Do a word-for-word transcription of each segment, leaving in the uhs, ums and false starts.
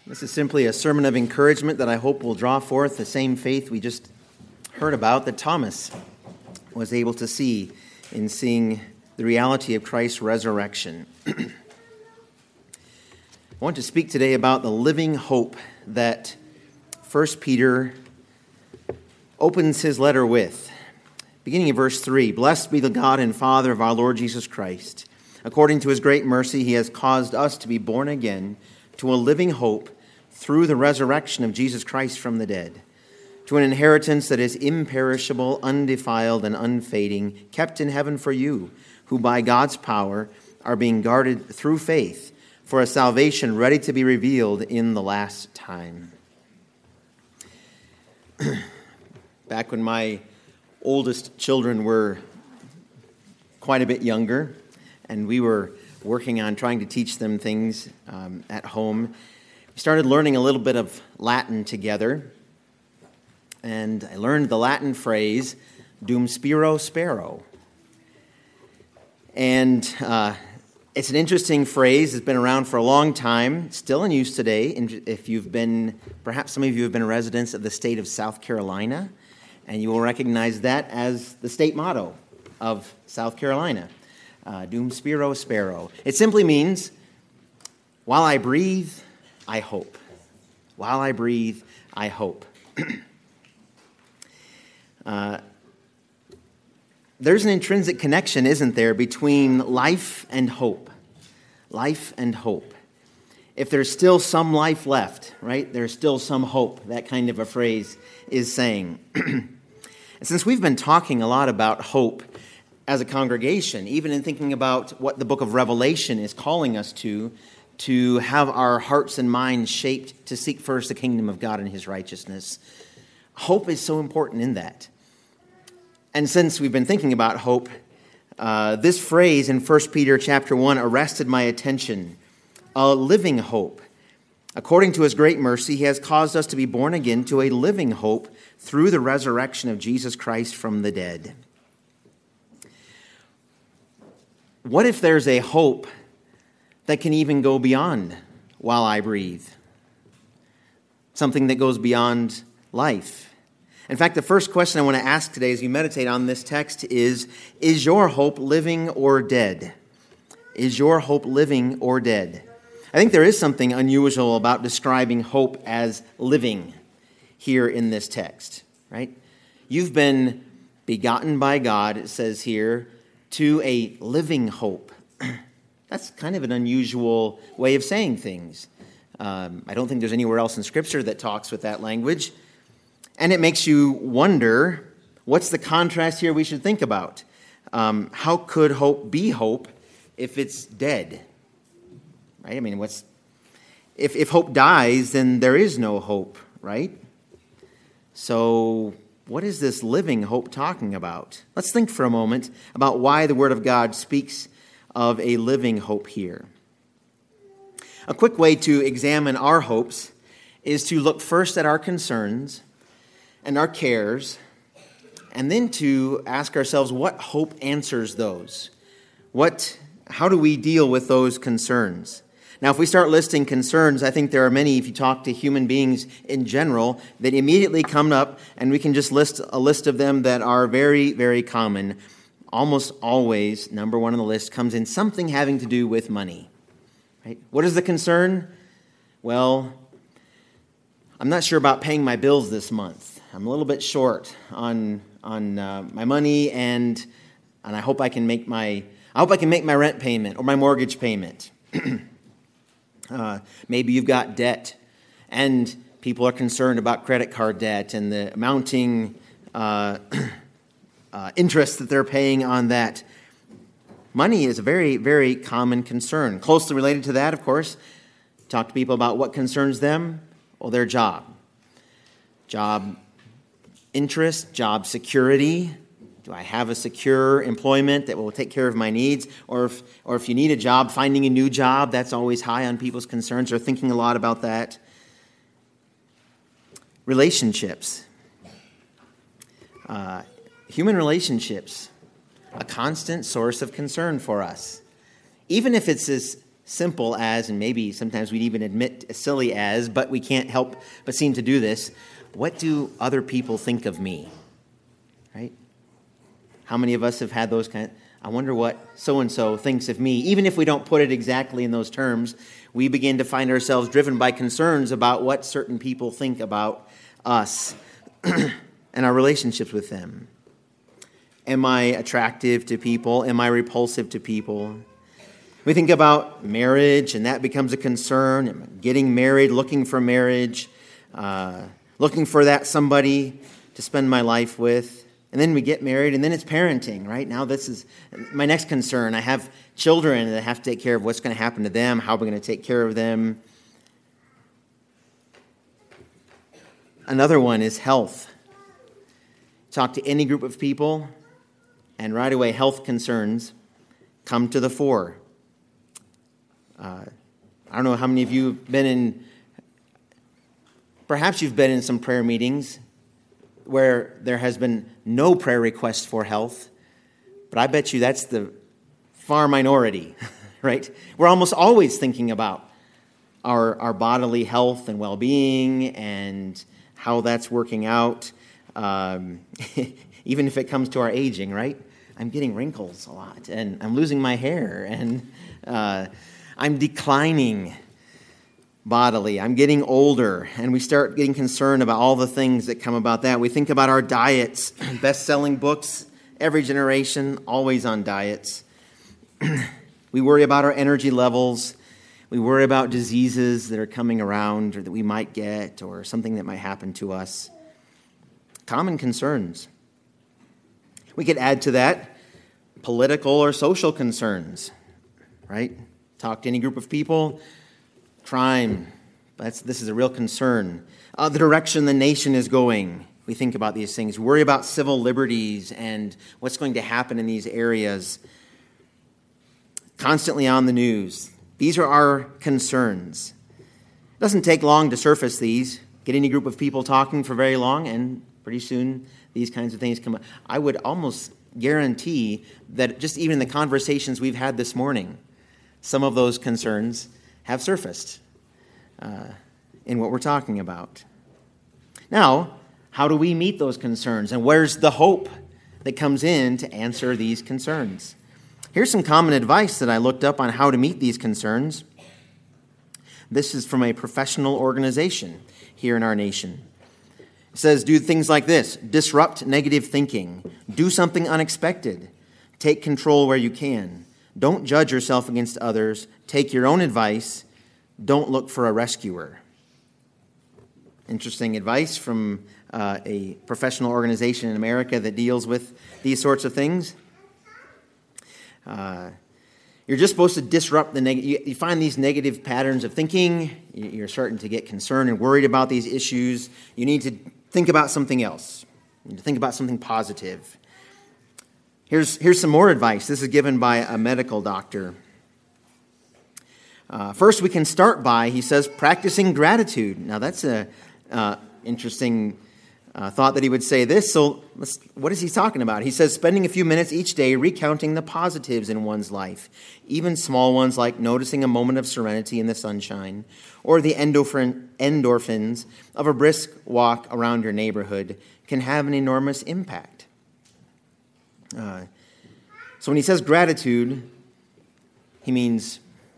This is simply a sermon of encouragement that I hope will draw forth the same faith we just heard about that Thomas was able to see in seeing the reality of Christ's resurrection. I want to speak today about the living hope that First Peter opens his letter with. Beginning in verse three, "Blessed be the God and Father of our Lord Jesus Christ. According to his great mercy, he has caused us to be born again to a living hope through the resurrection of Jesus Christ from the dead, to an inheritance that is imperishable, undefiled, and unfading, kept in heaven for you, who by God's power are being guarded through faith for a salvation ready to be revealed in the last time." Back when my oldest children were quite a bit younger, and we were working on trying to teach them things um, at home, we started learning a little bit of Latin together. And I learned the Latin phrase, "Dum spiro spero." And uh, it's an interesting phrase. It's been around for a long time, still in use today. And if you've been, perhaps some of you have been residents of the state of South Carolina, and you will recognize that as the state motto of South Carolina. Uh, Dum spiro spero. It simply means, while I breathe, I hope. While I breathe, I hope. uh, there's an intrinsic connection, isn't there, between life and hope. Life and hope. If there's still some life left, right, there's still some hope, that kind of a phrase is saying. And since we've been talking a lot about hope as a congregation, even in thinking about what the book of Revelation is calling us to, to have our hearts and minds shaped to seek first the kingdom of God and his righteousness, hope is so important in that. And since we've been thinking about hope, uh, this phrase in First Peter chapter one arrested my attention. A living hope. According to his great mercy, he has caused us to be born again to a living hope through the resurrection of Jesus Christ from the dead. What if there's a hope that can even go beyond while I breathe? Something that goes beyond life. In fact, the first question I want to ask today as you meditate on this text is, is your hope living or dead? Is your hope living or dead? I think there is something unusual about describing hope as living here in this text, right? You've been begotten by God, it says here, to a living hope. That's kind of an unusual way of saying things. Um, I don't think there's anywhere else in Scripture that talks with that language. And it makes you wonder, what's the contrast here we should think about? Um, how could hope be hope if it's dead? Right? I mean, what's if, if hope dies, then there is no hope, right? So what is this living hope talking about? Let's think for a moment about why the Word of God speaks of a living hope here. A quick way to examine our hopes is to look first at our concerns and our cares, and then to ask ourselves what hope answers those. What, how do we deal with those concerns? Now, if we start listing concerns, I think there are many, if you talk to human beings in general, that immediately come up, and we can just list a list of them that are very, very common. Almost always, number one on the list comes in something having to do with money. Right? What is the concern? Well, I'm not sure about paying my bills this month. I'm a little bit short on on uh, my money, and and I hope I can make my I hope I can make my rent payment or my mortgage payment. Uh, maybe you've got debt, and people are concerned about credit card debt and the mounting uh, uh, interest that they're paying on that. Money is a very, very common concern. Closely related to that, of course, talk to people about what concerns them. Well, their job. Job interest, job security. Do I have a secure employment that will take care of my needs? Or if, or if you need a job, finding a new job, that's always high on people's concerns. They're thinking a lot about that. Relationships. Uh, human relationships, a constant source of concern for us. Even if it's as simple as, and maybe sometimes we'd even admit as silly as, but we can't help but seem to do this. What do other people think of me? Right? How many of us have had those kind of, I wonder what so-and-so thinks of me. Even if we don't put it exactly in those terms, we begin to find ourselves driven by concerns about what certain people think about us and our relationships with them. Am I attractive to people? Am I repulsive to people? We think about marriage, and that becomes a concern. Am I getting married, looking for marriage, uh, looking for that somebody to spend my life with. And then we get married, and then it's parenting, right? Now this is my next concern. I have children that I have to take care of. What's going to happen to them? How am I going to take care of them? Another one is health. Talk to any group of people, and right away health concerns come to the fore. Uh, I don't know how many of you have been in, perhaps you've been in some prayer meetings where there has been no prayer request for health, but I bet you that's the far minority, right? We're almost always thinking about our, our bodily health and well-being and how that's working out, um, even if it comes to our aging, right? I'm getting wrinkles a lot, and I'm losing my hair, and uh, I'm declining bodily. I'm getting older, and we start getting concerned about all the things that come about that. We think about our diets, best-selling books, every generation, always on diets. We worry about our energy levels. We worry about diseases that are coming around or that we might get or something that might happen to us. Common concerns. We could add to that political or social concerns, right? Talk to any group of people. Crime, that's, this is a real concern. Uh, the direction the nation is going, we think about these things. We worry about civil liberties and what's going to happen in these areas. Constantly on the news. These are our concerns. It doesn't take long to surface these. Get any group of people talking for very long, and pretty soon these kinds of things come up. I would almost guarantee that just even the conversations we've had this morning, some of those concerns have surfaced uh, in what we're talking about. Now, how do we meet those concerns? And where's the hope that comes in to answer these concerns? Here's some common advice that I looked up on how to meet these concerns. This is from a professional organization here in our nation. It says, do things like this. Disrupt negative thinking. Do something unexpected. Take control where you can. Don't judge yourself against others. Take your own advice. Don't look for a rescuer. Interesting advice from uh, a professional organization in America that deals with these sorts of things. Uh, you're just supposed to disrupt the negative. You, you find these negative patterns of thinking. You're starting to get concerned and worried about these issues. You need to think about something else. You need to think about something positive. Here's, here's some more advice. This is given by a medical doctor. Uh, first, we can start by, he says, practicing gratitude. Now, that's an uh, interesting uh, thought that he would say this. So let's, what is he talking about? He says, spending a few minutes each day recounting the positives in one's life, even small ones like noticing a moment of serenity in the sunshine, or the endorphin, endorphins of a brisk walk around your neighborhood can have an enormous impact. Uh, so when he says gratitude, he means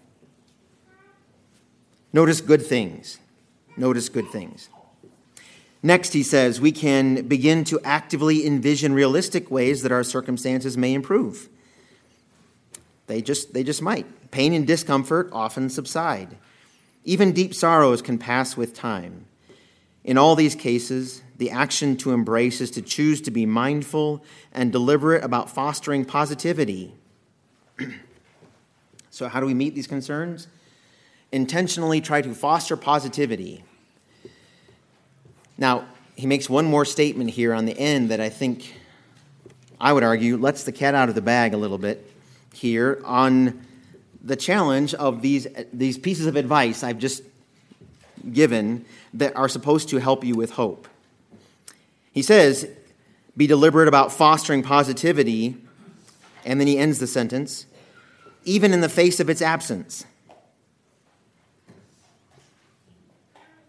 notice good things. Notice good things. Next, he says, we can begin to actively envision realistic ways that our circumstances may improve. They just, they just might. Pain and discomfort often subside. Even deep sorrows can pass with time. In all these cases, the action to embrace is to choose to be mindful and deliberate about fostering positivity. So how do we meet these concerns? Intentionally try to foster positivity. Now, he makes one more statement here on the end that I think, I would argue, lets the cat out of the bag a little bit here on the challenge of these, these pieces of advice I've just given that are supposed to help you with hope. He says, be deliberate about fostering positivity, and then he ends the sentence, even in the face of its absence.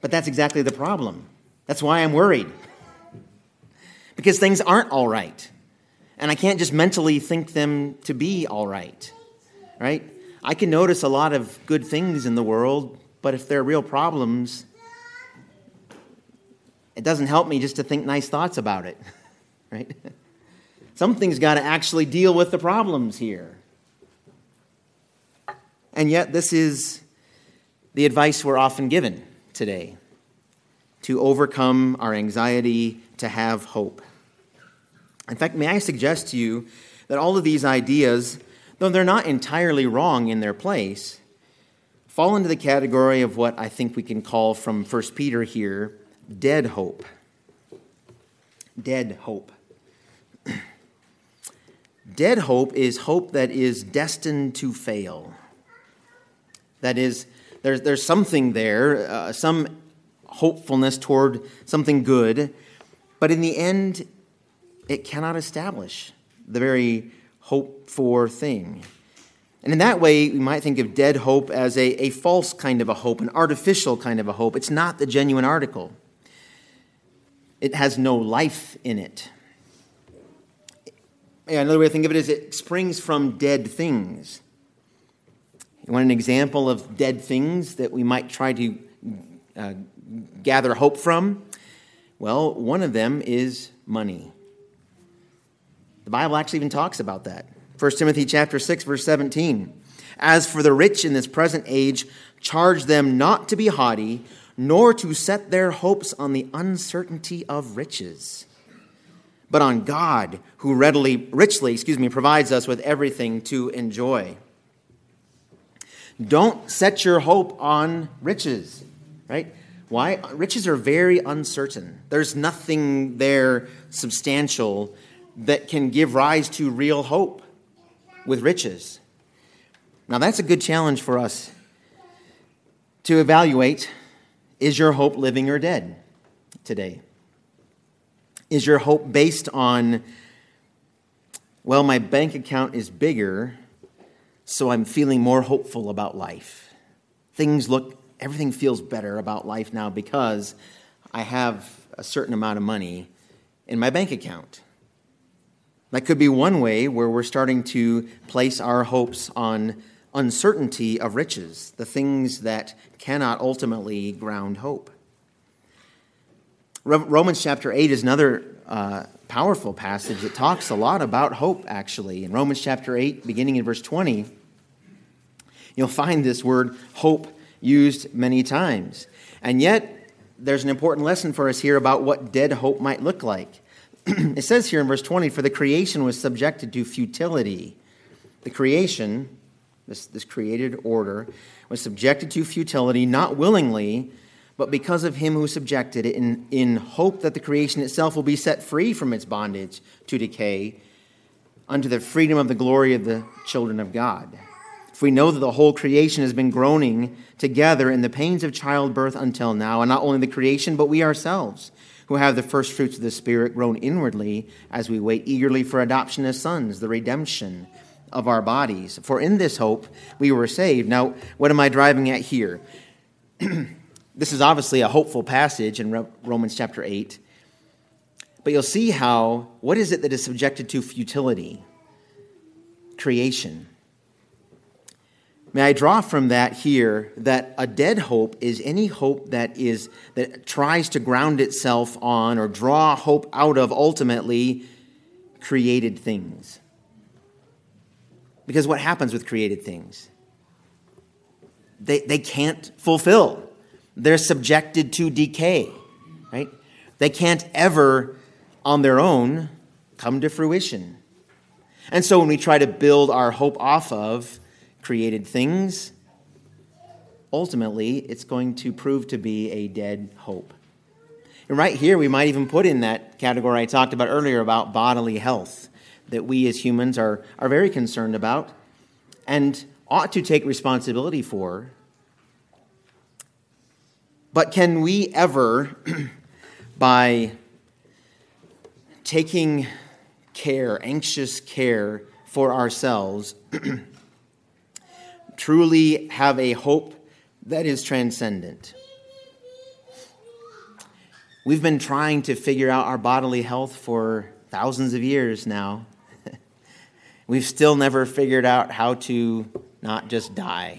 But that's exactly the problem. That's why I'm worried. Because things aren't all right. And I can't just mentally think them to be all right. Right? I can notice a lot of good things in the world, but if they're real problems, it doesn't help me just to think nice thoughts about it. Right? Something's got to actually deal with the problems here. And yet this is the advice we're often given today: to overcome our anxiety, to have hope. In fact, may I suggest to you that all of these ideas, though they're not entirely wrong in their place, fall into the category of what I think we can call from First Peter here, dead hope. Dead hope. Dead hope is hope that is destined to fail. That is, there's, there's something there, uh, some hopefulness toward something good, but in the end, it cannot establish the very hope-for thing. And in that way, we might think of dead hope as a, a false kind of a hope, an artificial kind of a hope. It's not the genuine article. It has no life in it. Yeah, another way to think of it is it springs from dead things. You want an example of dead things that we might try to uh, gather hope from? Well, one of them is money. The Bible actually even talks about that. First Timothy chapter six, verse seventeen. As for the rich in this present age, charge them not to be haughty, nor to set their hopes on the uncertainty of riches, but on God, who readily, richly, excuse me, provides us with everything to enjoy. Don't set your hope on riches, right? Why? Riches are very uncertain. There's nothing there substantial that can give rise to real hope with riches. Now, that's a good challenge for us to evaluate. Is your hope living or dead today? Is your hope based on, well, my bank account is bigger, so I'm feeling more hopeful about life. Things look, everything feels better about life now because I have a certain amount of money in my bank account. That could be one way where we're starting to place our hopes on uncertainty of riches, the things that cannot ultimately ground hope. Romans chapter eight is another uh, powerful passage that talks a lot about hope, actually. In Romans chapter eight, beginning in verse twenty, you'll find this word hope used many times. And yet, there's an important lesson for us here about what dead hope might look like. It says here in verse twenty, for the creation was subjected to futility. The creation, this, this created order, was subjected to futility, not willingly, but because of him who subjected it, in, in hope that the creation itself will be set free from its bondage to decay unto the freedom of the glory of the children of God. For we know that the whole creation has been groaning together in the pains of childbirth until now, and not only the creation, but we ourselves, who have the first fruits of the Spirit, groan inwardly as we wait eagerly for adoption as sons, the redemption of our bodies. For in this hope we were saved. Now, what am I driving at here? This is obviously a hopeful passage in Romans chapter eight. But you'll see how, what is it that is subjected to futility? Creation. May I draw from that here that a dead hope is any hope that is that tries to ground itself on or draw hope out of ultimately created things. Because what happens with created things? They, they can't fulfill. They're subjected to decay, right? They can't ever, on their own, come to fruition. And so when we try to build our hope off of created things, ultimately, it's going to prove to be a dead hope. And right here, we might even put in that category I talked about earlier about bodily health, that we as humans are, are very concerned about and ought to take responsibility for. But can we ever, by taking care, anxious care for ourselves, truly have a hope that is transcendent? We've been trying to figure out our bodily health for thousands of years now. We've still never figured out how to not just die.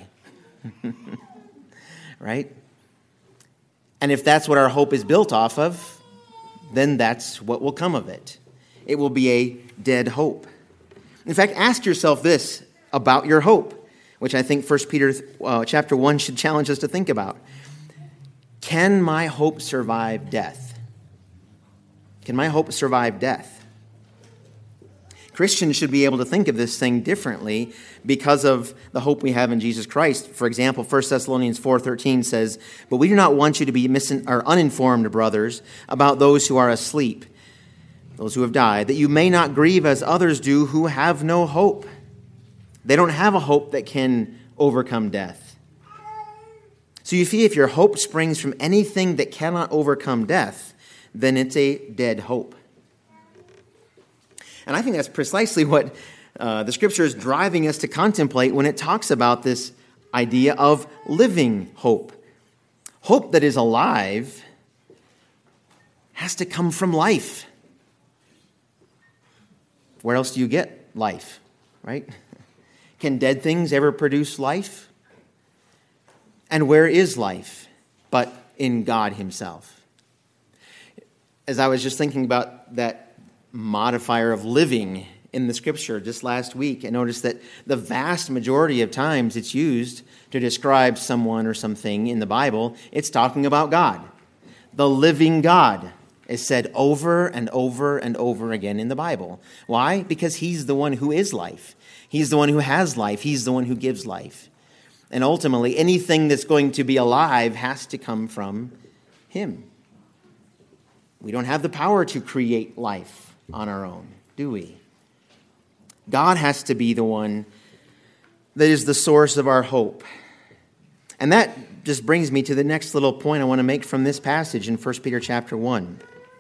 Right? And if that's what our hope is built off of, then that's what will come of it. It will be a dead hope. In fact, ask yourself this about your hope, which I think First Peter uh, chapter one should challenge us to think about. Can my hope survive death? Can my hope survive death? Christians should be able to think of this thing differently because of the hope we have in Jesus Christ. For example, First Thessalonians four thirteen says, "But we do not want you to be mis- or uninformed, brothers, about those who are asleep, those who have died, that you may not grieve as others do who have no hope." They don't have a hope that can overcome death. So you see, if your hope springs from anything that cannot overcome death, then it's a dead hope. And I think that's precisely what uh, the Scripture is driving us to contemplate when it talks about this idea of living hope. Hope that is alive has to come from life. Where else do you get life, right? Can dead things ever produce life? And where is life but in God Himself? As I was just thinking about that modifier of living in the Scripture just last week, I noticed that the vast majority of times it's used to describe someone or something in the Bible, it's talking about God. The living God is said over and over and over again in the Bible. Why? Because He's the one who is life. He's the one who has life. He's the one who gives life. And ultimately, anything that's going to be alive has to come from Him. We don't have the power to create life on our own, do we? God has to be the one that is the source of our hope. And that just brings me to the next little point I want to make from this passage in First Peter chapter one.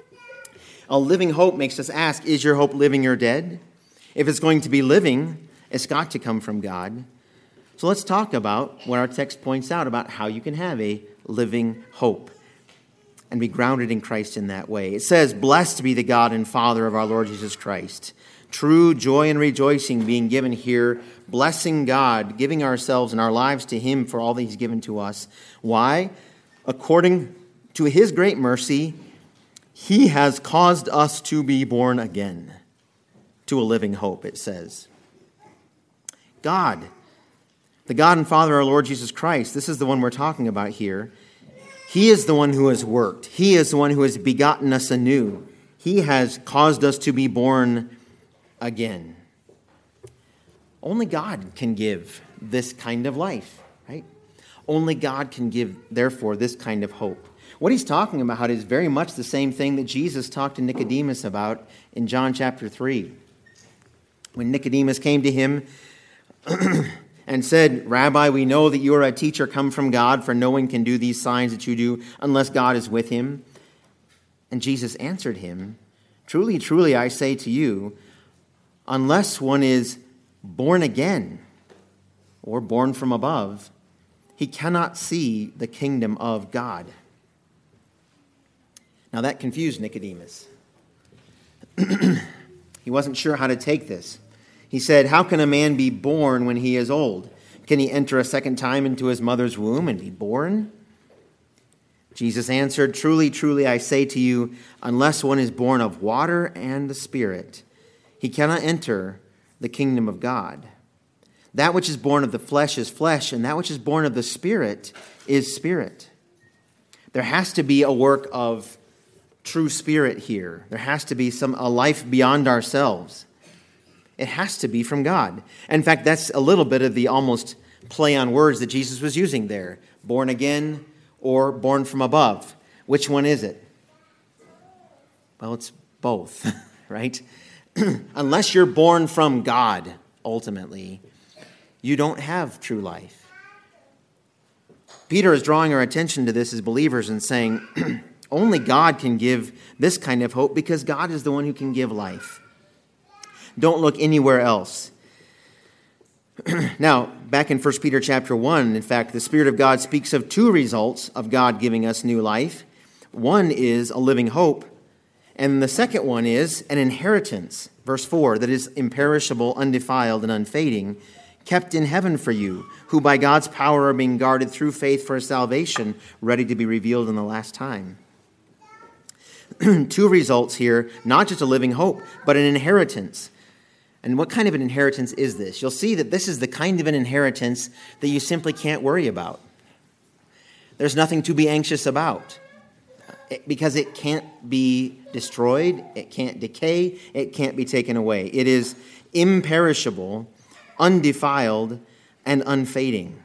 A living hope makes us ask, is your hope living or dead? If it's going to be living, it's got to come from God. So let's talk about what our text points out about how you can have a living hope and be grounded in Christ in that way. It says, "Blessed be the God and Father of our Lord Jesus Christ." True joy and rejoicing being given here, blessing God, giving ourselves and our lives to Him for all that He's given to us. Why? According to His great mercy, He has caused us to be born again to a living hope, it says. God, the God and Father of our Lord Jesus Christ, this is the one we're talking about here. He is the one who has worked. He is the one who has begotten us anew. He has caused us to be born again. Only God can give this kind of life, right? Only God can give, therefore, this kind of hope. What he's talking about is very much the same thing that Jesus talked to Nicodemus about in John chapter three. When Nicodemus came to him and said, "Rabbi, we know that you are a teacher come from God, for no one can do these signs that you do unless God is with him." And Jesus answered him, "Truly, truly, I say to you, unless one is born again or born from above, he cannot see the kingdom of God." Now that confused Nicodemus. He wasn't sure how to take this. He said, "How can a man be born when he is old? Can he enter a second time into his mother's womb and be born?" Jesus answered, "Truly, truly, I say to you, unless one is born of water and the Spirit, he cannot enter the kingdom of God. That which is born of the flesh is flesh, and that which is born of the Spirit is spirit." There has to be a work of true spirit here. There has to be some a life beyond ourselves. It has to be from God. In fact, that's a little bit of the almost play on words that Jesus was using there. Born again or born from above. Which one is it? Well, it's both, right? Unless you're born from God, ultimately, you don't have true life. Peter is drawing our attention to this as believers and saying, only God can give this kind of hope because God is the one who can give life. Don't look anywhere else. Now, back in First Peter chapter one, in fact, the Spirit of God speaks of two results of God giving us new life. One is a living hope, and the second one is an inheritance. Verse four, that is imperishable, undefiled, and unfading, kept in heaven for you, who by God's power are being guarded through faith for a salvation ready to be revealed in the last time. Two results here, not just a living hope, but an inheritance. And what kind of an inheritance is this? You'll see that this is the kind of an inheritance that you simply can't worry about. There's nothing to be anxious about because it can't be destroyed, it can't decay, it can't be taken away. It is imperishable, undefiled, and unfading.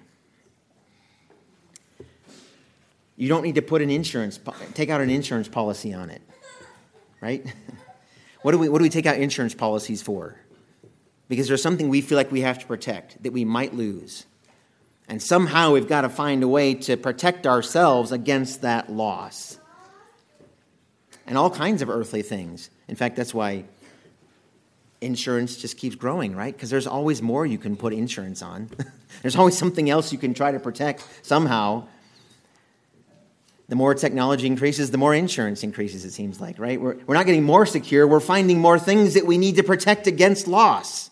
You don't need to put an insurance, take out an insurance policy on it, right? What do we, what do we take out insurance policies for? Because there's something we feel like we have to protect, that we might lose. And somehow we've got to find a way to protect ourselves against that loss. And all kinds of earthly things. In fact, that's why insurance just keeps growing, right? Because there's always more you can put insurance on. There's always something else you can try to protect somehow. The more technology increases, the more insurance increases, it seems like, right? We're, we're not getting more secure. We're finding more things that we need to protect against loss.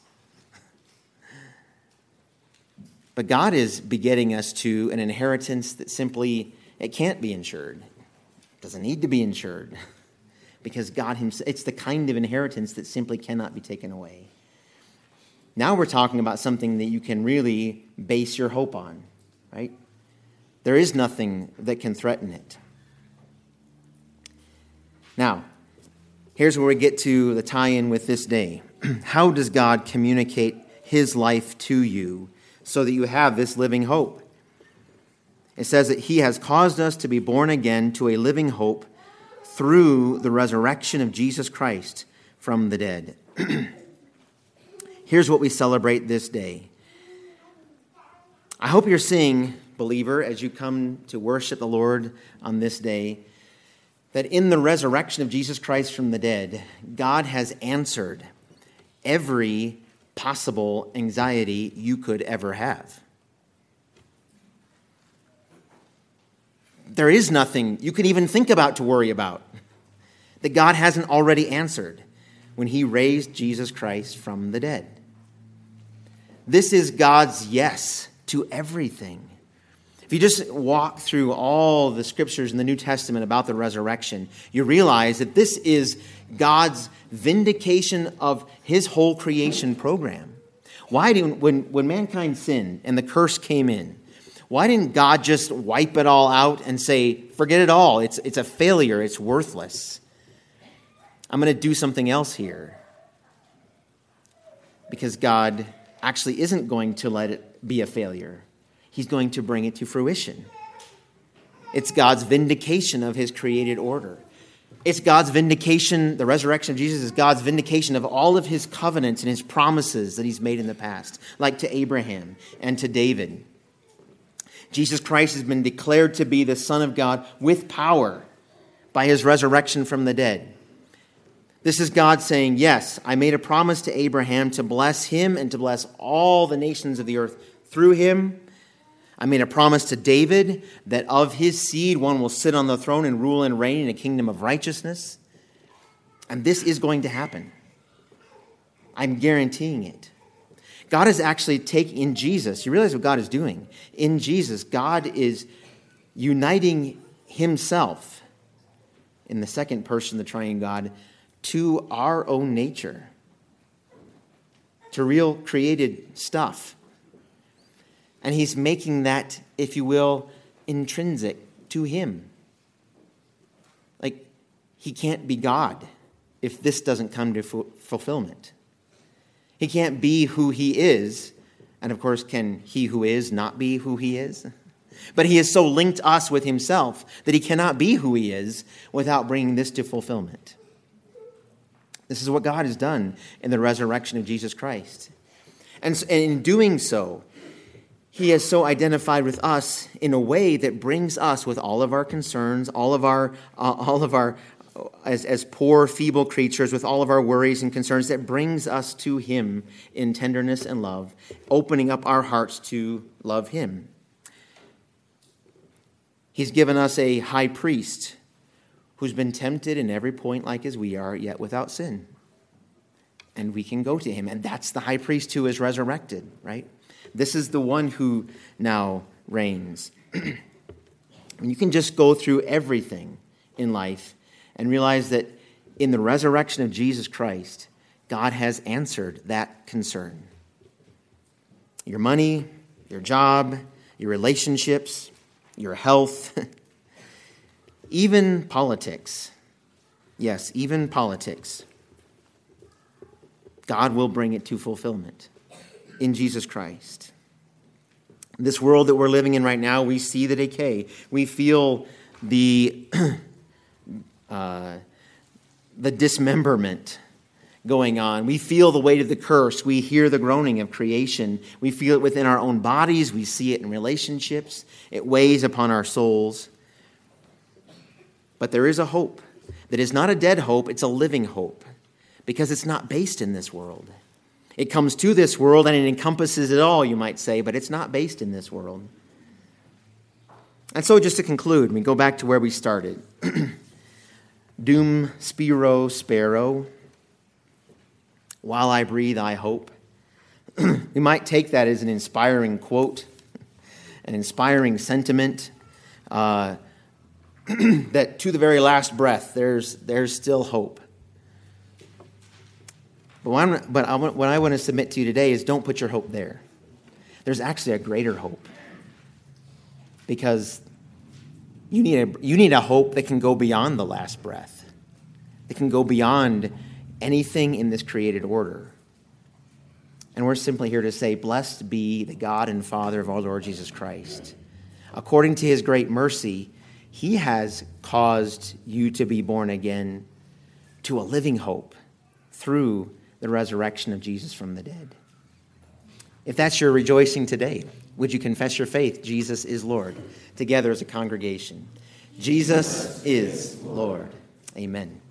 But God is begetting us to an inheritance that simply, it can't be insured. It doesn't need to be insured. Because God himself, it's the kind of inheritance that simply cannot be taken away. Now we're talking about something that you can really base your hope on, right? There is nothing that can threaten it. Now, here's where we get to the tie-in with this day. How does God communicate his life to you so that you have this living hope? It says that he has caused us to be born again to a living hope through the resurrection of Jesus Christ from the dead. Here's what we celebrate this day. I hope you're seeing, believer, as you come to worship the Lord on this day, that in the resurrection of Jesus Christ from the dead, God has answered every possible anxiety you could ever have. There is nothing you could even think about to worry about that God hasn't already answered when he raised Jesus Christ from the dead. This is God's yes to everything. If you just walk through all the scriptures in the New Testament about the resurrection, you realize that this is God's vindication of his whole creation program. Why did, when, when mankind sinned and the curse came in, why didn't God just wipe it all out and say, forget it all, it's, it's a failure, it's worthless. I'm going to do something else here. Because God actually isn't going to let it be a failure. He's going to bring it to fruition. It's God's vindication of his created order. It's God's vindication, the resurrection of Jesus is God's vindication of all of his covenants and his promises that he's made in the past, like to Abraham and to David. Jesus Christ has been declared to be the Son of God with power by his resurrection from the dead. This is God saying, yes, I made a promise to Abraham to bless him and to bless all the nations of the earth through him. I made a promise to David that of his seed one will sit on the throne and rule and reign in a kingdom of righteousness. And this is going to happen. I'm guaranteeing it. God is actually taking, in Jesus, you realize what God is doing. In Jesus, God is uniting himself in the second person, the triune God, to our own nature, to real created stuff. And he's making that, if you will, intrinsic to him. Like, he can't be God if this doesn't come to fu- fulfillment. He can't be who he is. And of course, can he who is not be who he is? But he has so linked us with himself that he cannot be who he is without bringing this to fulfillment. This is what God has done in the resurrection of Jesus Christ. And in doing so, he has so identified with us in a way that brings us with all of our concerns, all of our, uh, all of our, as, as poor, feeble creatures, with all of our worries and concerns, that brings us to him in tenderness and love, opening up our hearts to love him. He's given us a high priest who's been tempted in every point like as we are, yet without sin. And we can go to him. And that's the high priest who is resurrected, right? This is the one who now reigns. And you can just go through everything in life and realize that in the resurrection of Jesus Christ, God has answered that concern. Your money, your job, your relationships, your health, even politics. Yes, even politics. God will bring it to fulfillment in Jesus Christ. This world that we're living in right now, we see the decay. We feel the uh, the dismemberment going on. We feel the weight of the curse. We hear the groaning of creation. We feel it within our own bodies. We see it in relationships. It weighs upon our souls. But there is a hope that is not a dead hope. It's a living hope because it's not based in this world. It comes to this world and it encompasses it all, you might say, but it's not based in this world. And so just to conclude, we go back to where we started. Dum spiro spero. While I breathe, I hope. We might take that as an inspiring quote, an inspiring sentiment, uh, that to the very last breath, there's there's still hope. But, what, I'm, but I, what I want to submit to you today is don't put your hope there. There's actually a greater hope. Because you need a, you need a hope that can go beyond the last breath. It can go beyond anything in this created order. And we're simply here to say, blessed be the God and Father of our Lord Jesus Christ. According to his great mercy, he has caused you to be born again to a living hope through the resurrection of Jesus from the dead. If that's your rejoicing today, would you confess your faith? Jesus is Lord, together as a congregation. Jesus is Lord. Amen.